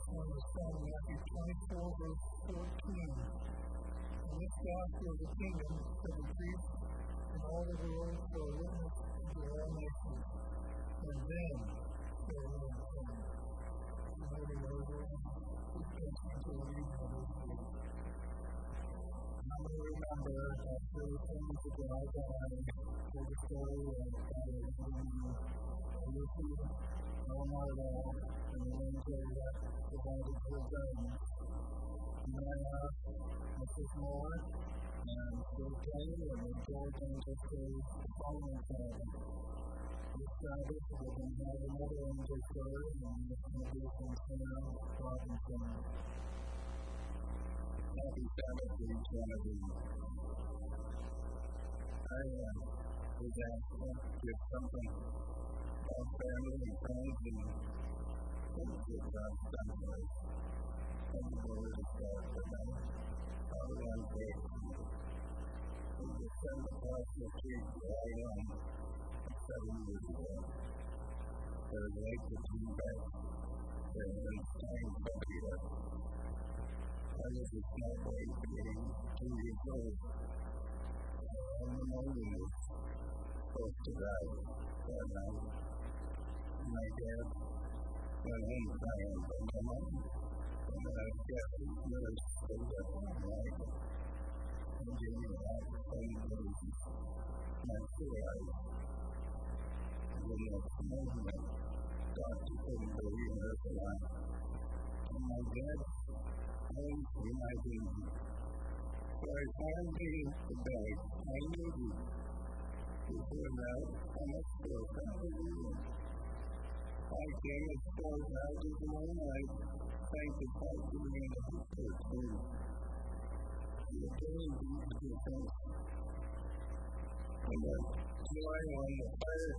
on was found in Matthew 24, verse 14. And this gospel of the kingdom shall be preached in all the world for a witness to all nations. And then shall the end come. And over and over, we continue to read on this page. I remember after we came to the Icon for the story of Lucy, Leonardo, and the angel that provided for them. And then I asked Mrs. Moore and Bill Kelly and the George Angel Story the following Sabbath. This Sabbath, we're going to have another angel story, and it's going to be from Sam Robinson. Happy Sabbath to each one of you. I was asked to give something about family and friends and things that God's done for us. And the Lord is God for them. Father, I'm grateful. We just sent the Pastor Street to Iran 7 years ago. There was a lake that came back. There was a time somebody that I was a small boy, being 2 years old. And the morning was supposed to die that night. My dad went home crying from my mom. And I guess he really stayed up all night. And gave me a lot of fun days. And I realized the next moment, Dr. couldn't believe in her life. And my dad always reminded me, so I found me the bag. I knew you. Before that, I must go down to you. I came as far as I one night, thank the Lord for me in the history too. You're doing these two things. And then, lying on the fire,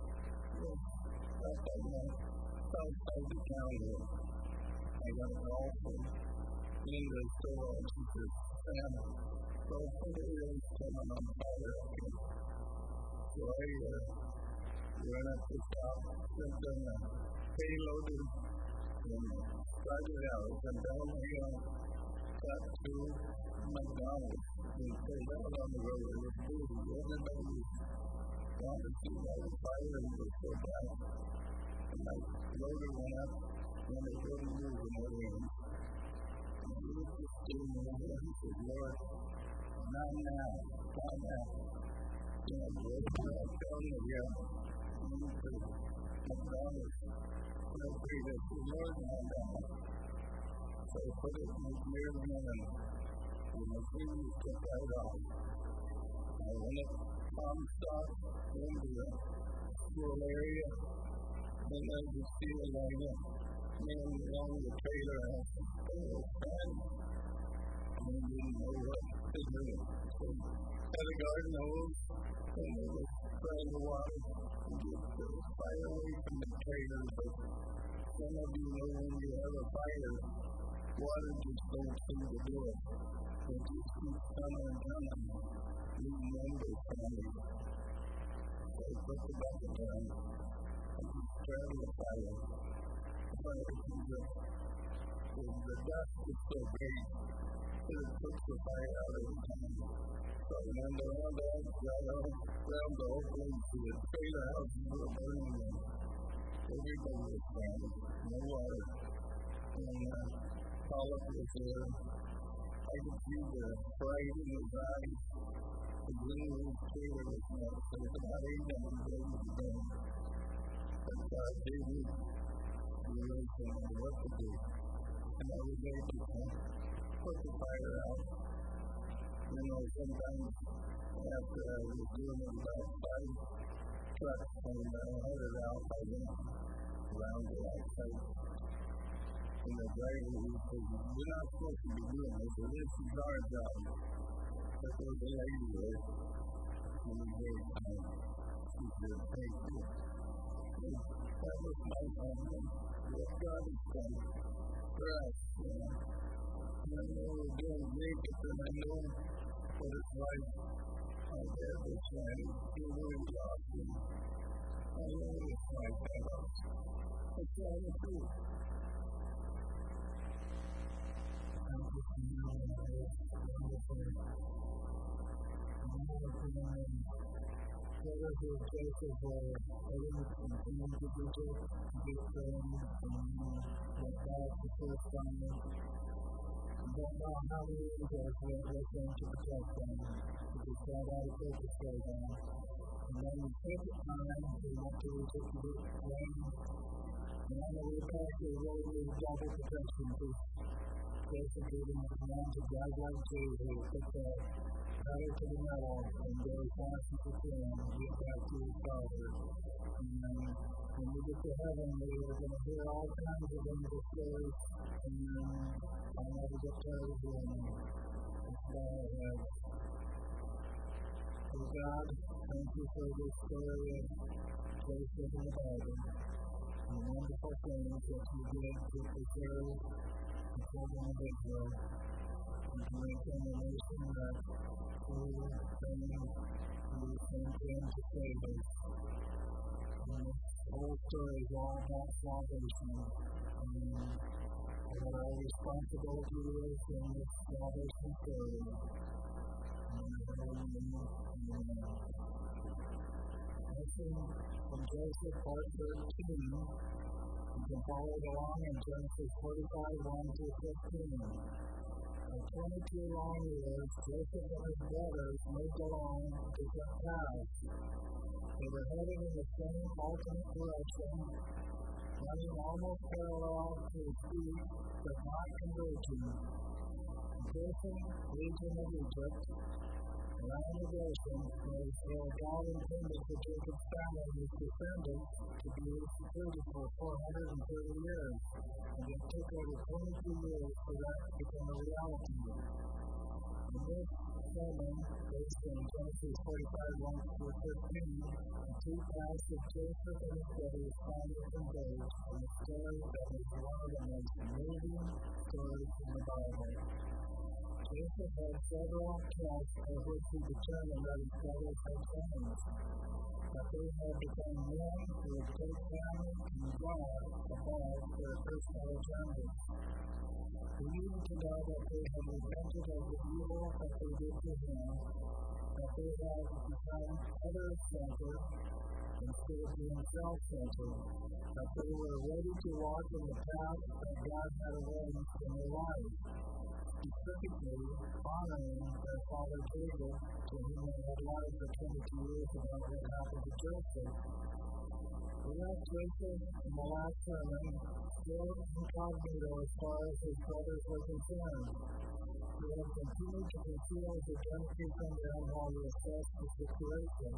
up on the south side of the county, I got a call from in the store, and she said, Sam, so somebody else coming on fire up here. So I ran up the top, sent them a payload, and started out. And down I got to McDonald's. And stayed out on the road. It was moving. Everybody was gone to see all the fire, and it was so bad. And my loader went up, and it wouldn't move in the wind. And he was just sitting there, and he said, Lord, not now, not now. You know, I'm telling you, yeah, you need to McDonald's. Feel free to say, Lord, not now. So I put it near the man, and the thing was took right off. I went up Comstock into the rural area, and I could see a line of men along the trailer house. They were friends, and they didn't know what to do. So had a garden hose, and they were spraying the water to get the fire away from the trailer. But some of you know when you have a fire, water just don't seem to do it. It just keeps coming and coming. You remember coming. So I put the bucket down and just started the fire. But the dust is so great that it puts the fire out every time. So I went around the whole place to the trailer house and were burning them. Everybody was crying. No water. And Pollock was there. I could see the pride in his eyes. The green room trailer was not there. About 800 days ago. But God gave me the revelation of what to do. And I was able to put the fire out. You know, sometimes after I was doing it about 5 trucks and I had it out, I went around the outside. And the driver who said, we're not supposed to be doing this, but this is our job. But there was a lady there, and we gave time. She said, thank you. And that was my family. What God has done for us. And I know we're doing great, but I know what it's like. My dad was trying to really lost him. I know what it's like that. It's all the truth. of Joseph were heading from Egypt to get them and went back the first time. Don't know how many angels went with them to protect them. They got out of focus right now. And then the second time, they went to Egypt to get rain. And on the way back, they really needed double protection because Joseph gave them a command to drive like Jehu, put the pedal to the metal, and go as fast as you can and get back to his father. And when we get to heaven, we are going to hear all kinds of wonderful stories, and then I'll never get tired of hearing them. That's all I have. So God, thank you for this story of Joseph in the Bible, and the wonderful things that you did to preserve the children of Israel, and to make them a nation that will bring you something to save us. And this whole story is all about salvation, and what our responsibility is in this salvation story. Lesson from Joseph, part 13. You can follow it along in Genesis 45, 1 through 15. For 22 long years, Joseph and his brothers moved along different paths. They were headed in the same alternate direction, running almost parallel to the sea, but not converging. Goshen, region of Egypt, around the Goshen, was where God intended for Jacob's family and his descendants to be secluded for 430 years, and it took over 22 years for that to become a reality. In this sermon, based on Genesis 45, 1 through 15, the two paths of Joseph and his brothers finally converged in a story that is one of the most moving stories in the Bible. Joseph had several tests of which he determined that his brothers had changed, that they had become men who had put family and God above their personal agendas. We need to know that they had repented of the evil that they did to him, that they had become other-centered instead of being self-centered, that they were ready to walk in the path that God had arranged in their life, specifically honoring their father David, to whom they had lied for 22 years about what happened to Joseph. We left Joseph in the last sermon still incognito as far as his brothers were concerned. He had continued to conceal his identity from them while he assessed the situation.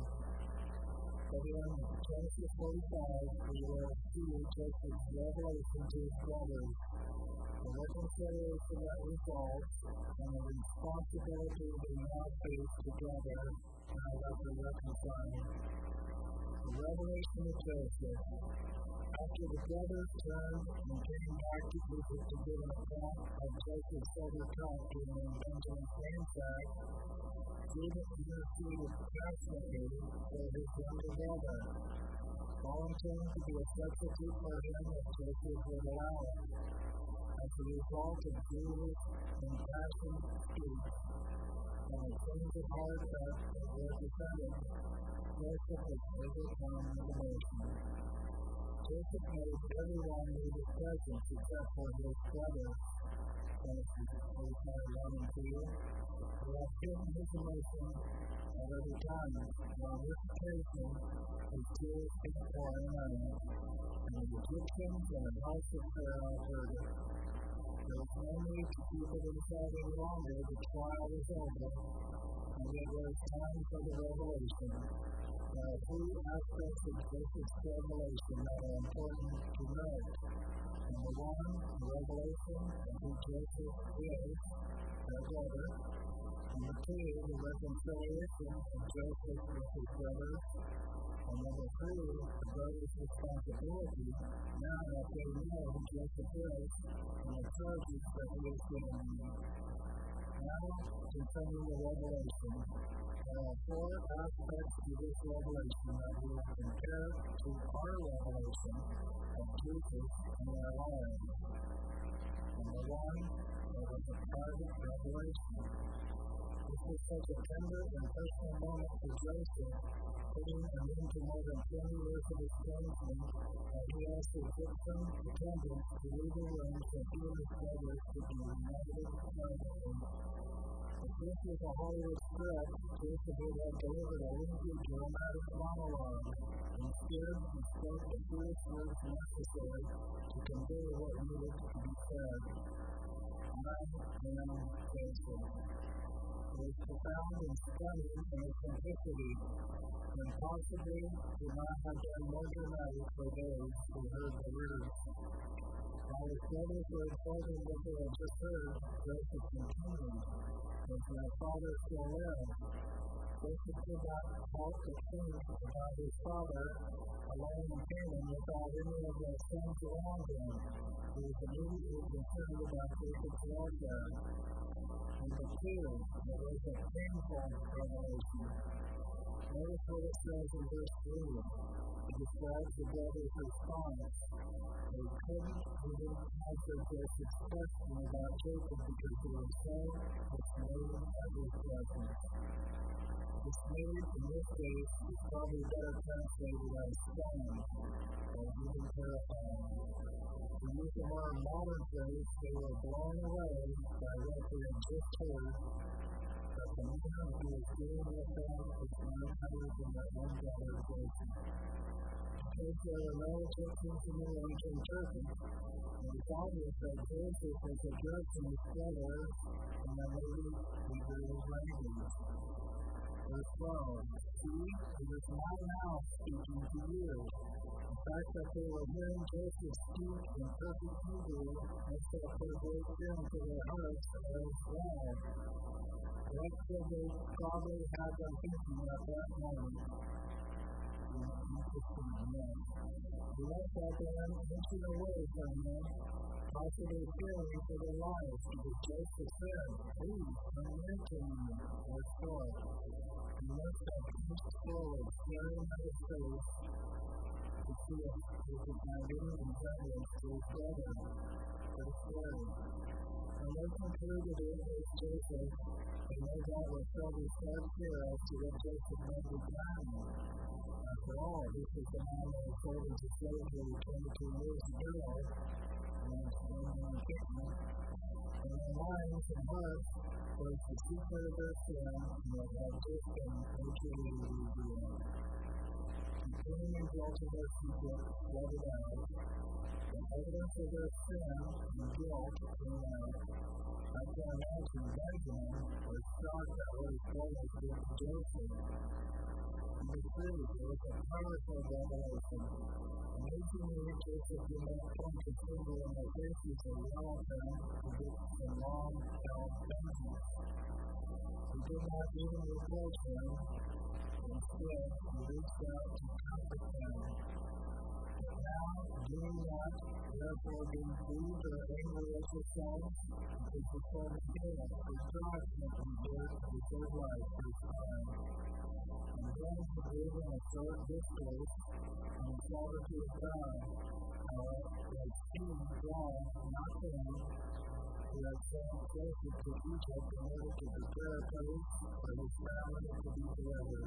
But in Genesis 45, we will see Joseph's revelation to his brothers, the reconciliation that results, and the responsibility they now face together now that they're reconciling. The revelation of Joseph. After the brothers turned and came back to Egypt to give an account of Joseph's overcome during Benjamin's ransack, Judah interceded passionately for his younger brother, volunteering to be a substitute for him if Joseph would allow it. As a result of Judah's impassioned speech and a change of heart that was defended, Joseph was overcome with emotion. Joseph made everyone leave his presence except for his brothers. Genesis 45, 1 and 2. He had hidden his emotion at every time. On this occasion, his tears came pouring out, and the Egyptians and the house of Pharaoh heard it. There was no need to keep it inside any longer. The trial was over, and it was time for the revelation. There are three aspects of Joseph's revelation that are important to note. Number one, the revelation of who Joseph is, their brother. Number two, the reconciliation of Joseph with his brothers. And number three, the brothers' responsibility, now that they know who Joseph is, and the charges that he is given them. Now, concerning the revelation, there are four aspects to this revelation that we will compare to our revelation of Jesus in our lives. Number one, there was a private revelation. This was such a tender and personal moment for Joseph, putting an end to more than 20 years of estrangement, that he asked his victim attendants to leave the room so he and his brothers could be united privately. If this was a Hollywood script, Joseph would have delivered a lengthy dramatic monologue. Instead, he spoke the fewest words necessary to convey what needed to be said. I am Joseph. It was profound and stunning in its simplicity, and possibly could not have been more dramatic for those who heard the words. While his brothers were informed what they had just heard, Joseph continued, "Does my father still live?" Joseph could not help but think about his father alone in Canaan without any of their sons around him. He was immediately concerned about Jacob's welfare. Number 2, it was a painful revelation. Notice what it says in verse 3. It describes the brothers' response. They couldn't even answer Joseph's question about Jacob because they were so dismayed at his presence. Dismayed in this case is probably better translated as stunned or even terrified. To use a more modern phrase, they were blown away by what they had just heard, that the man who was dealing with them was none other than their own brother Joseph. Because there were no Egyptians in the room to interpret, it was obvious that Joseph was addressing his brother in the native Hebrew language. Verse 12, "See, it is my mouth speaking to you." The fact that they were hearing Joseph speak in perfect Hebrew must have put a great fear into their hearts as well. What could they probably have been thinking at that moment? Interesting to know. They left that man inching away from them, possibly fearing for their lives, because Joseph said, "Please come near to me," verse 4. He must have pushed forward, staring at his face, to see if he could find any resemblance to his brother. Verse 4. When they concluded it was Joseph, they no doubt were filled with sad fear as to what Joseph might be planning. After all, this was the man that was sold into slavery 22 years ago, and was born in Kenya. And their minds and hearts was the secret of their sin, and it had just been mutually revealed. Continuing in guilt of their secret, flooded out. The evidence of their sin and guilt came out. I can imagine Benjamin was shocked at what his brothers did to Joseph. Number 3, it was a powerful revelation. Amazingly, Joseph did not point his finger in the faces of all of them to get some long-held vengeance. He did not even reproach them. Instead, he reached out to comfort them. But now, do not therefore be grieved or angry at yourselves, because the Son of God, for God sent me here to preserve life, verse 5. And then he gave him a short discourse on the sovereignty of God, how that he, God, not them, who had sent Joseph to Egypt in order to prepare a place for his family to be delivered.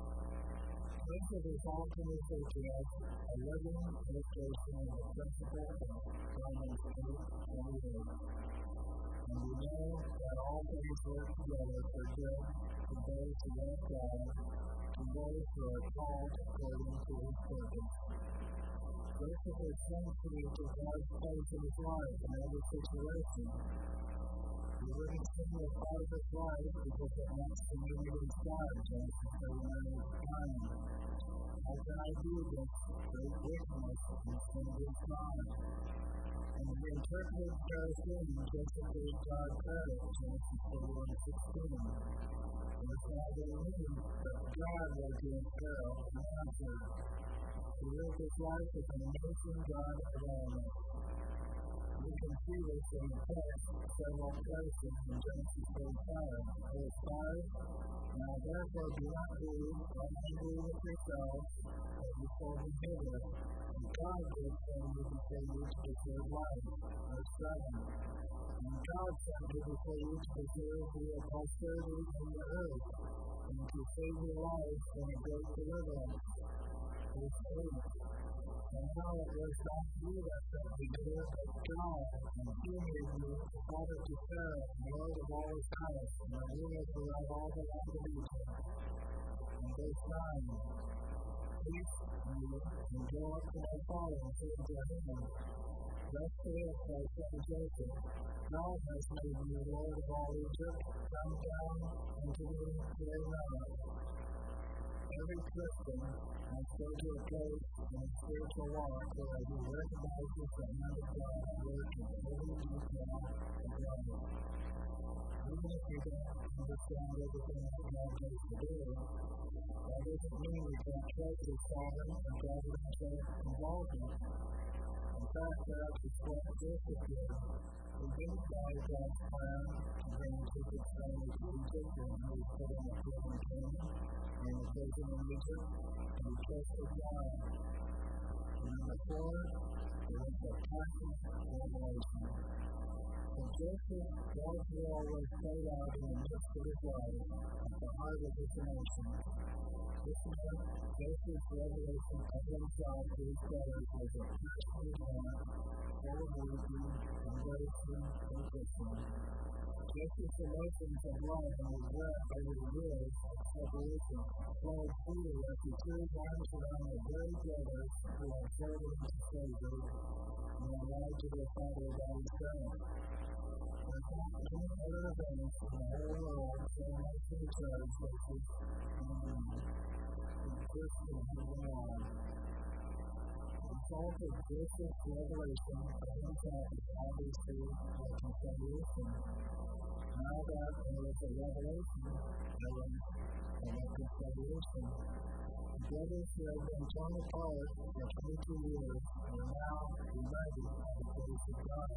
Joseph is often referred to as a living illustration of the principle of Romans 8:28. And we know that all things work together for good to those who love God, to those who are called according to his purpose. Joseph is sensitive to God's place in his life in every situation. He wouldn't sing a part of his life because it wants to move inside Genesis 39:9. How can I do this great wickedness and sin against God? And he interpreted Pharaoh's sin, Joseph gave God credit, Genesis 41:16. That's why they knew that God was in Pharaoh and answered. He lived his life as an amazing God of honor. We can see this in the text several places in Genesis 35. Verse 5, "Now therefore do not grieve, or angry with yourselves, as you told me hither. And God did send you before you to preserve life." Verse 7, "And God sent me before you to preserve your posterity in the earth, and to save your life from a great deliverance. Verse 8. And now it was not you that sent me here, but God, and he made you a father to Pharaoh, Lord of all his house, and a ruler throughout all the land of Egypt. And verse 9. Peace to you, and go up to my father and say to him, thus saith thy son Joseph, God has made me Lord of all Egypt, come down unto me today now. Every Christian must go to a place in a spiritual walk where he recognizes the hand of God at work in every detail of life. Even if you don't understand everything that God does to do, that doesn't mean we can't trust his sovereign and providential involvement. In fact, that's what Joseph did. He didn't follow God's plan to bring his wicked family to Egypt when he was put on a prison in Canaan, and was taken in Egypt, and he trusted God. And number 4, there was a practice revelation. So Joseph, God's will was played out in the midst of his life, at the heart of his nation. This meant Joseph's revelation of himself to his brothers was a passionate one, full of wisdom, embracing, and listening. Joseph's emotions of love and regret over the years of separation flowed freely as he threw his arms around the very brothers who had sold him into slavery and had lied to their father about his parents. There's not any other event in the whole world so emotionally charged as this moment. Christian moving on. The result of Joseph's revelation of himself is obviously reconciliation. Now that there is a revelation, there is a reconciliation. The brothers who have been torn apart for 22 years are now united by the grace of God.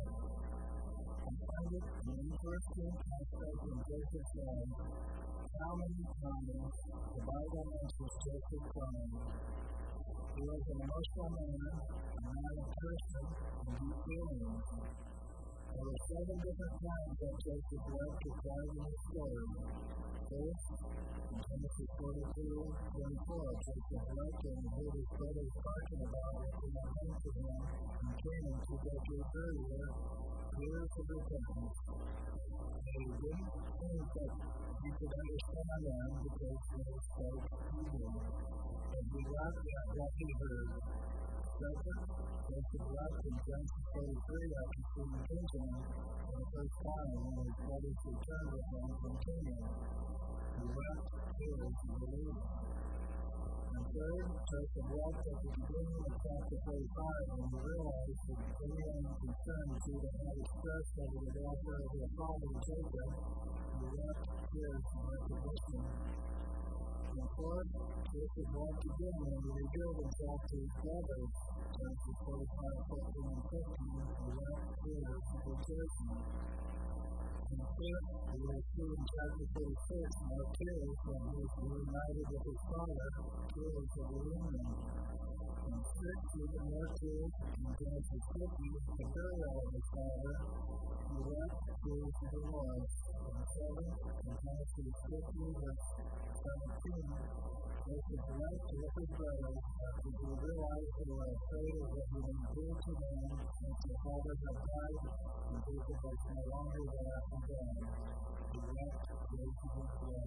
I find it an interesting aspect in Joseph's life. How many times the Bible mentions Joseph crying? He was an emotional man, a man of person, and deep feelings. There were 7 different times that Joseph wept or cried in his story. First, in Genesis 42:24, Joseph wept when he heard his brothers talking about what they had done to him in Canaan 2 decades earlier, years of repentance. They didn't think that he could understand them because they spoke Hebrew, and he laughed at what he heard. Second, Joseph wept in Genesis 43 after seeing Benjamin for the first time when his brothers returned with him from Canaan. He wept tears of relief. And third, Joseph wept at the beginning of chapter 45 when he realized that the genuine concern Judah had expressed over the welfare of their father Jacob. He wept tears of recognition. And fourth, Joseph wept again when he revealed himself to his brothers. Genesis 45:14 and 15, he wept tears of rejoicing. And fifth, we will see in chapter 46 more tears when he was reunited with his father, tears of reunion. And sixth, even more tears in Genesis 50, the burial of his father, he wept tears of remorse. And seventh, in Genesis 50, verse 17, Joseph wept with his brothers after he realized they were afraid of what he would do to them since their father had died and Jacob was no longer there from them. He wept tears of his blood.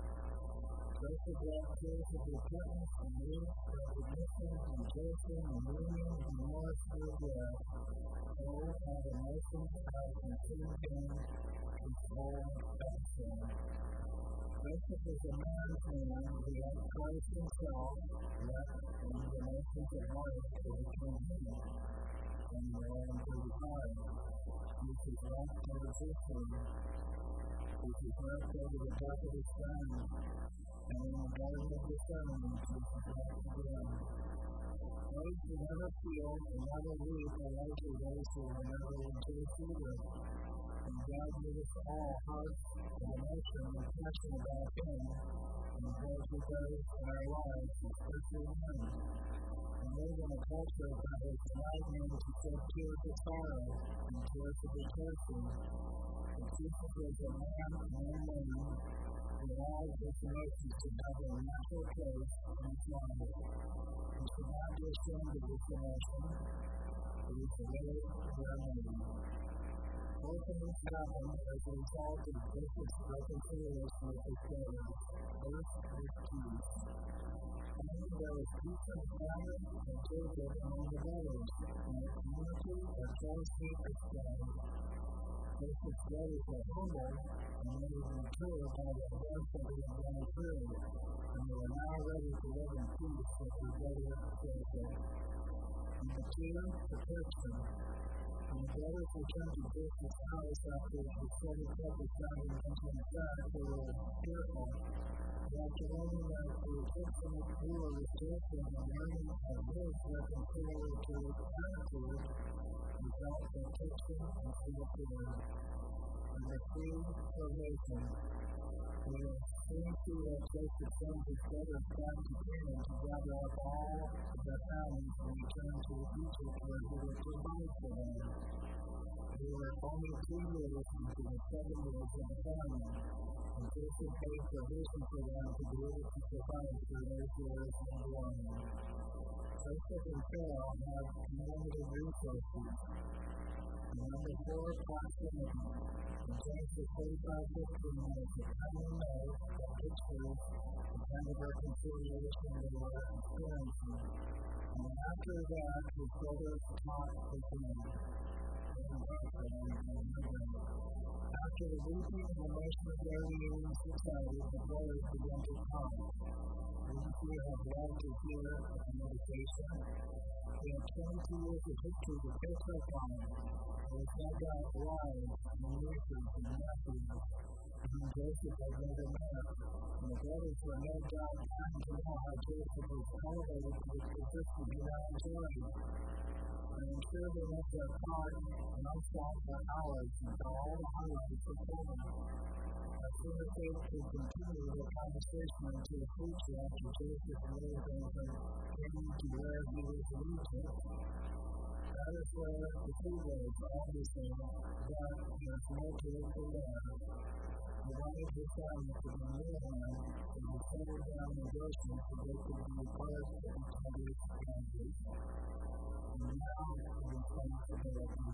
Joseph wept tears of repentance and grief, recognition, rejoicing, and union, remorse, regret. Oh, how emotions have consumed him his whole episode. Joseph is a man's man who had Christ himself, yet when the emotions of life overcame him. And in 11:35, Jesus wept over his sin. Jesus wept over the death of his son. And in the garden of Gethsemane, Jesus wept again. Those who never feel and never weep are likely those who will never rejoice either. And God gave us all hearts and emotion and passion about Him and what He does in our lives, especially Him. And live in a culture that is enlightening to shed tears of sorrow and tears of rejoicing. And Jesus was a man and a woman with all of His emotions to have a natural place in His life. We should not be ashamed of this emotion. It is the way we are made. Both of these happen as a result of Joseph's reconciliation with his brothers. First, with peace. And there was peace in the family and Joseph among the brothers, and the community of jealousy explained. Joseph's brothers were humble, and they were mature by the events that they had gone through, and they were now ready to live in peace with their brother Joseph. Number two, protection. When the brothers returned to Joseph's house after the steady couple found him into the back, they were fearful. But after learning that the Egyptian ruler was Joseph and learning of his reconciliatory attitude, they felt protection and fear. Number three, salvation. We will soon see that Joseph sends his brothers back to Canaan to gather up all of their families and return to Egypt where he would provide for them. They were only 2 years into the 7 years of the family, and Joseph made provision for them to be able to provide for those years and beyond. Joseph and Pharaoh had unlimited resources. Number four, proximity. In Genesis 35:15, there's a tiny note that pictures the kind of reconciliation they were experiencing. And after that, his brothers taught again. After the weeping and emotional reunion society, the brothers began to talk. Wouldn't you have loved to hear a meditation? We have 22 years of history to catch up on. There was no doubt wives and nieces and nephews whom Joseph had never met. And the brothers were no doubt trying to know how Joseph was elevated to this position he now enjoyed. And I'm sure they must have thought non-stop for hours until all the hundreds were performed. As soon as they could continue the conversation into the future after Joseph moved them from Canaan to where he was in Egypt, that is where the two words obviously that there's no political there. He wanted his family to be near him and he settled down in Goshen so they could be part of each other's families. And now the responsibility.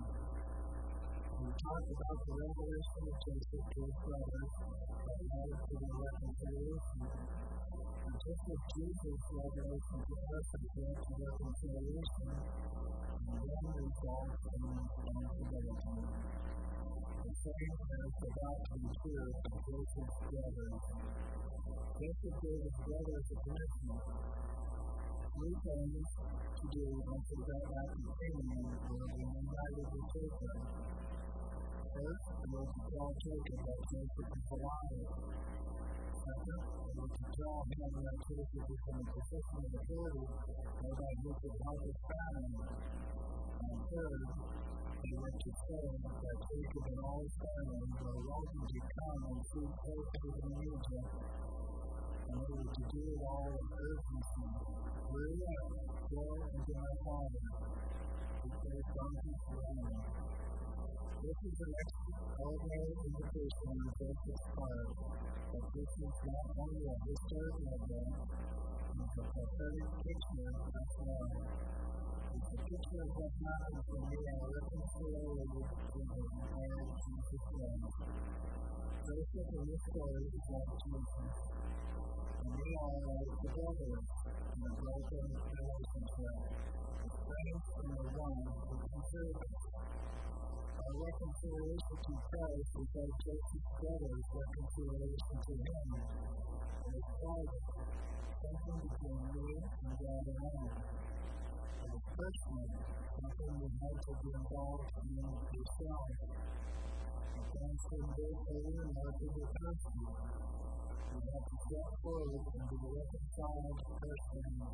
We talked about the revelation of Joseph to his brothers that led to the reconciliation. And just as Jesus' revelation to us has led to reconciliation, and then results in responsibility. The same is about to be true of Joseph's brothers. Joseph gave his brothers a commitment. 3 things to do once they got back to Canaan were united with Jacob. First, it was to tell Jacob that Joseph is alive. Second, it was to tell him that Joseph is in a position of authority or that he could help his family. And third, they were to say that Jacob and all his family were welcome to come and see Joseph in Egypt. And they were to do it all with urgency. Hurry up, go into my father. He said, donkeys running. This is an extraordinary invitation on Joseph's part, but this is not only a historic event, it's a prophetic picture as well. It's a picture of what happens when we are reconciled to the Lord Jesus Christ. Joseph in this story is like Jesus, and we are like the brothers in a broken relationship. The friends and the one who can serve us. Our reconciliation to Christ is like Joseph's brothers' reconciliation to him. It is private, something between me and God alone. It is personal, something you have to be involved in yourself. You can't spend day later nor to be thirsty. You have to step forward and be reconciled personally.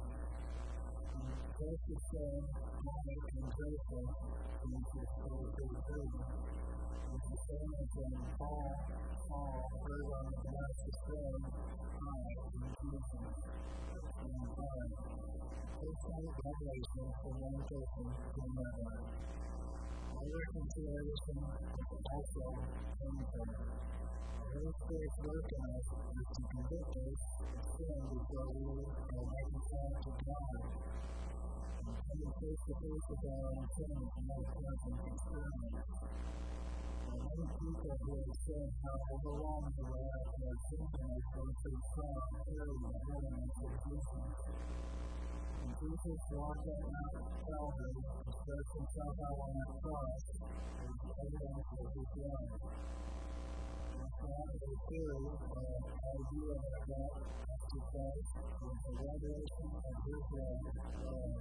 Joseph said, God and Joseph, Genesis 43:3, is the family from Paul, heard on the Damascus Road, in Jesus' name. Personal revelation for one person in my life. Our reconciliation is also painful. The Holy Spirit's work in us is to convict us of sin before we are reconciled to God. And coming face to face with our own sin is the most pleasant experience. Many people who have said how overwhelmed they were after their sinfulness once they saw clearly the elements of Jesus. And Jesus walked up Mount Calvary and stretched himself out on that cross as evidence of his love. It's not a theory or idea that God justifies, but the revelation of his love.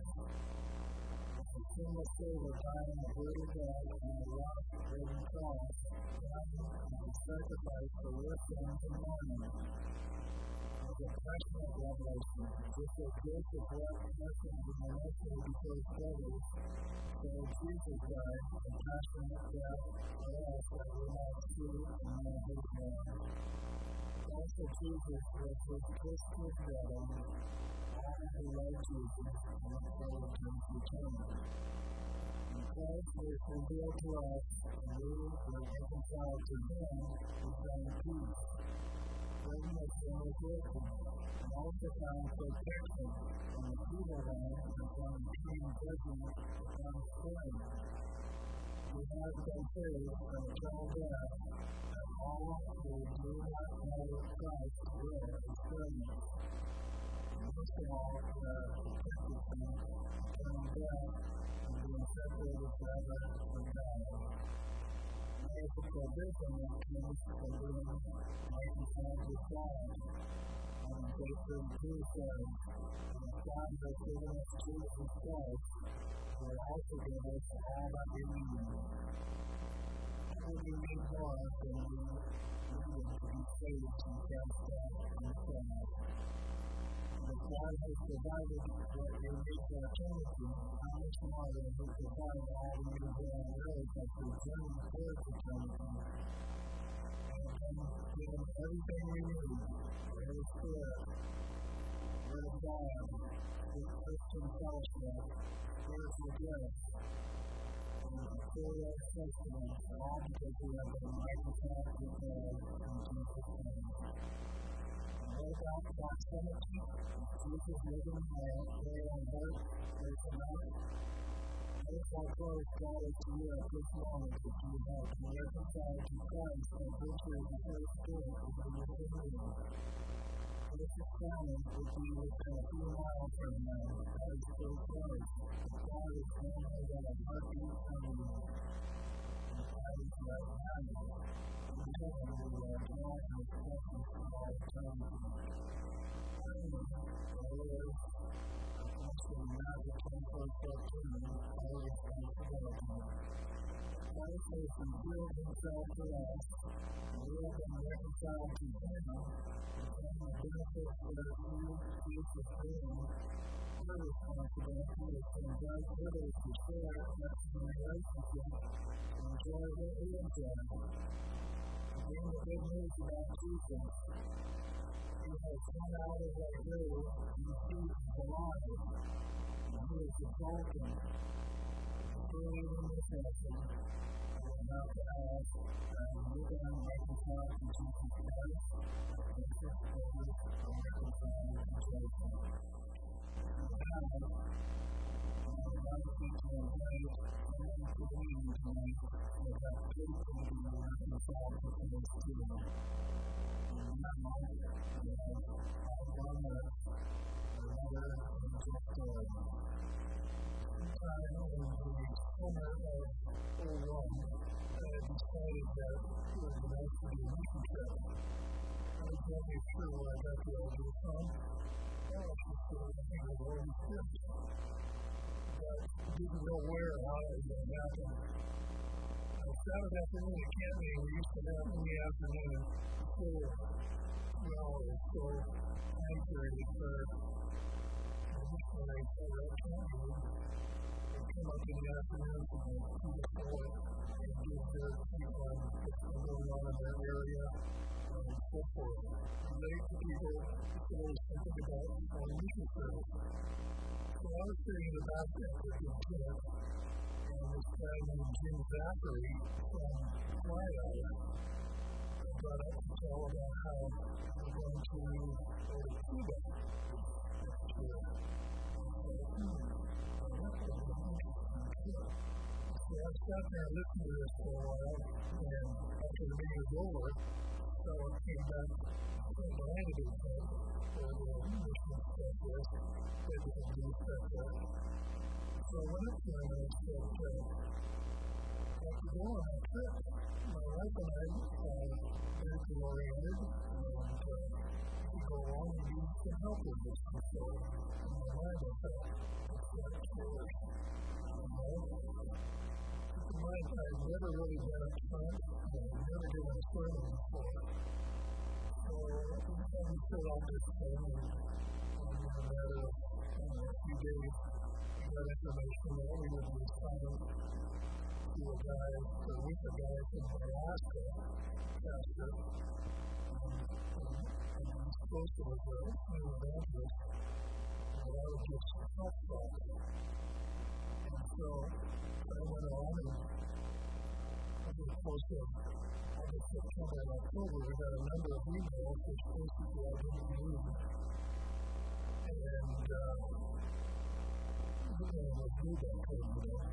The sinless Savior died on the bloody death on the rock-ridden cross, dying as a sacrifice for your sins and mine. It was a passionate revelation, just as Joseph left lessons in the nursery before his brothers, so Jesus died a passionate death for us that we might see and know his love. Also, Jesus was his Christian brother. All who love Jesus and look forward to his return. And Christ was revealed to us, and we were reconciled to him who found peace. Forgiveness from his wisdom, and also found protection from the evil one and from coming judgment upon sin. We have been saved from eternal death, and all who do not know Christ will experience. Most of all, protected from eternal death and being separated forever from God. There is a provision that comes from being reconciled with God. And verse 32 says, "And God has given us Jesus Christ, who will also give us all that we need." What would we need more than we needed to be saved from God's death and sin? If God has provided what we need for eternity, how much more will he provide all we need here on earth as we journey towards eternity? And then give us everything we need, the Holy Spirit, Word of God, good Christian fellowship, spiritual gifts, and material sustenance, all because we have been reconciled with God in Jesus' name. What about proximity? Jesus living there on earth, there's enough. What if our close God is to you at this moment if you have been reconciled to Christ and virtue of the Holy Spirit who is within you? What if the family would be within a few miles from now? That is so close. God is only at a heartbeat from you. And God is right behind you. And heaven we are drawn to his presence for all eternity. The Lord, also not return for us our responsibility. Christ has revealed himself to us, and we have been reconciled to him, and the benefits that he gives us freedom. Our responsibility is to invite others to share that relationship and enjoy what we enjoy. Bring the good news about Jesus. He has come out of our grave and he is alive. And he is exalted. Fully in this lesson, I will now ask move on reconciled to Jesus Christ, and this focus on reconciling to Jesus. Now, I would like to invite someone to the meeting tonight so that they can be reconciled to Christ too. And now, I'll run a letter and just sometime in the summer of 2001, I decided that it was going to be a mission trip. I was not really sure where I got the idea from. I was just thinking of all these trips. But didn't know where or how it was going to happen. Saturday afternoon at camping, we used to have in the afternoon full hours, so time period for missionaries that were at camping. They come up in the afternoon from the 2 to 4 and give their people grateful for relate to people who are something about foreign mission service. So I was sitting in the back at the tent, and this guy named Jim Zachary from Florida got up to tell about how we're going to go to Cuba next year. So I sat there and listened to this for a while, and after the meeting was over, someone came back from behind the tent, or the mission specialist, they was a new specialist. So I went up to him and I said, after going on a trip, my wife and I very oriented, and we go along and need some help with this. And so in my mind I thought, it's like church. Keep in mind, I've never really been up front, and I've never given a sermon before. So we fill out this thing, and in a matter of a few days, we got information that we would be assigned to a guy, or with a guy from Alaska, pastor, and he's supposed to be a new evangelist, and I would just help that. And so I went on, and over the course of August, September, and October, we got a number of emails which basically I didn't read. And we didn't review that kind of thing.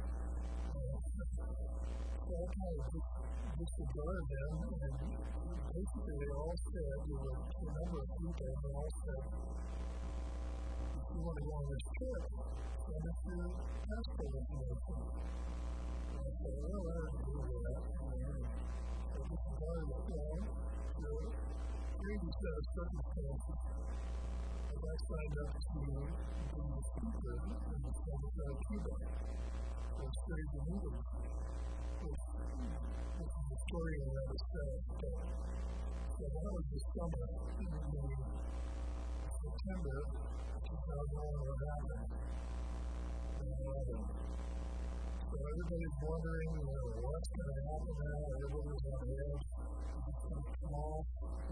So I kind of disregarded them, and basically they all said, there were a number of people, and they all said, if you want to go on this trip, send us your passport information. And I said, well, I don't do that. So I disregarded it. There were a crazy set of circumstances. I got signed up to be the speaker in the Spanish out of Cuba. So it's crazy meetings. This is a story in and of itself. So that was the summer in September 2001 what happened. So everybody's wondering, what's going to happen now? Everybody's on the edge. It's going to come off.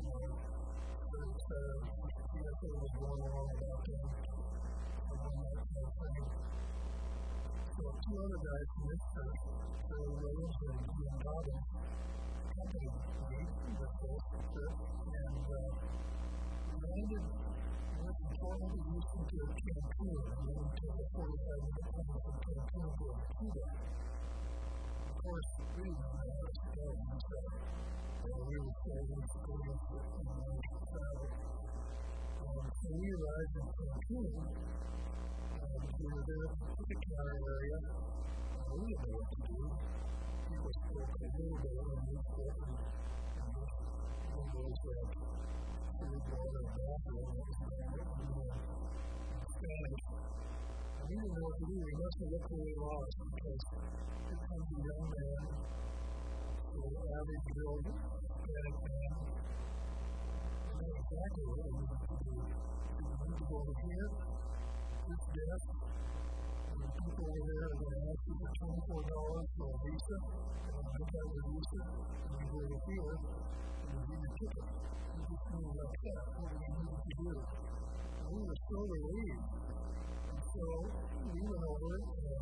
CSA was going along about them. And then that kind of thing. So two other guys from this church, Joe Rose and Ian Dobbins, accompanied me with this trip, and we landed from Fort Houston to Cancun, and then we took a 45-minute plane from Cancun to Cuba. Of course, we didn't know how to go, and so we were saving for going for travel. So we arrived in Cancun. We were there at the Pacific Counter area. We didn't know what to do. People spoke a little bit, and we spoke, and one was food, water, and bathroom, and Spanish. And we didn't know what to do. We must have looked really lost, because here comes a young man, an average build Hispanic man. We know exactly what we need to do. We need to go over here. This desk, and the people over there are going to ask you for $24 for a visa, and you look at the visa, and you go over here, and you give your ticket. You just move like that, what do you need to do? And we were so relieved. And so we went over it, and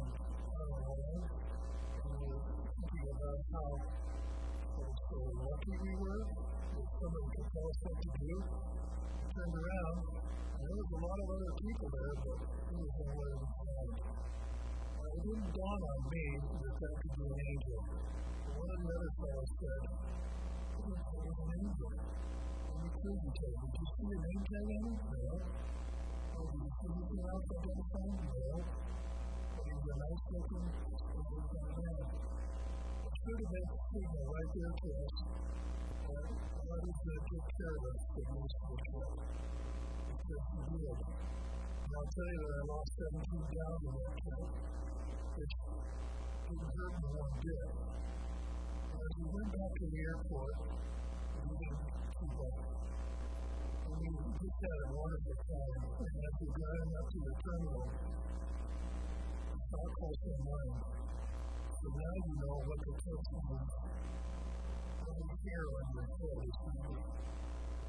we were thinking about how so lucky we were, that somebody could tell us what to do. We turned around, and there was a lot of other people there, but we was nowhere to be found. It didn't dawn on me that could be an angel. But one of the other fellows said, it was an angel. And we couldn't tell. Did you see your name tag on it? No. Oh, did you see anything else identifying? No. But he was a nice looking, man. It should have been a signal right there to us. God is going to take care of us for this trip. Because he did. And I'll tell you that I lost 17 pounds in that trip, which didn't hurt me one bit. And as we went back to the airport, we didn't keep up. And we just had a wonderful time. And as we were driving up to the terminal, the thought crossed my mind. So now you know what the text means. Every hair on your head is moving.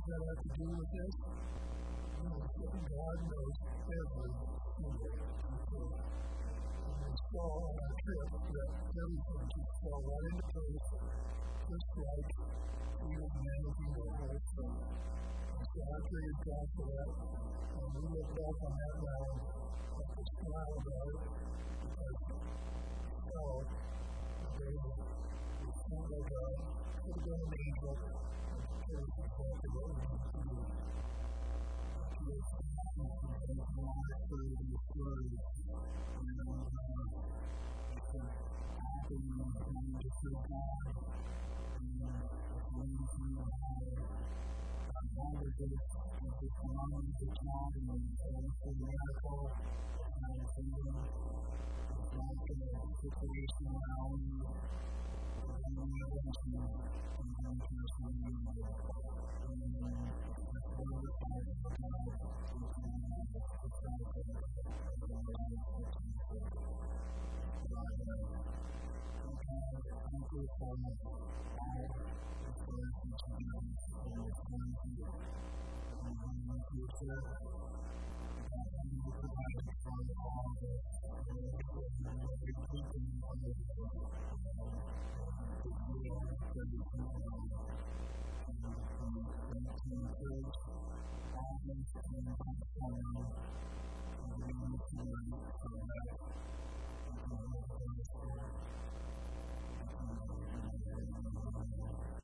that have to do with this? God knows every single detail. And we saw on our trip that everything just fell right into place, just like we were managing the whole thing. And so after we had gone for that, and we look back on that now and just smile about it, because we felt that they were sent by God, could have been an angel, and told us exactly what we needed to do.